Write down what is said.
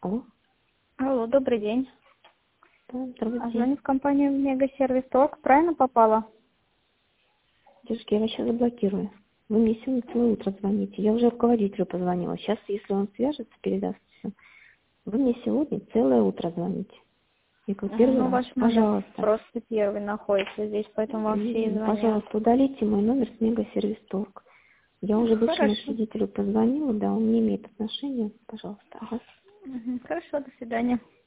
Алло. Алло, добрый день. Да, здравствуйте. Звоню в компанию Мегасервис Толк. Правильно попала? Девушки, я вас сейчас заблокирую. Вы мне сегодня целое утро звоните. Я уже руководителю позвонила. Сейчас, если он свяжется, передаст все. Вы мне сегодня целое утро звоните. Я говорю, первый Ну, раз. ваш номер Пожалуйста. просто первый находится здесь, поэтому вам все и звонят. Пожалуйста, удалите мой номер с Мегасервис Толк. Я уже бывшему Хорошо. учредителю позвонила, да, он не имеет отношения. Пожалуйста. Ага. Хорошо, до свидания.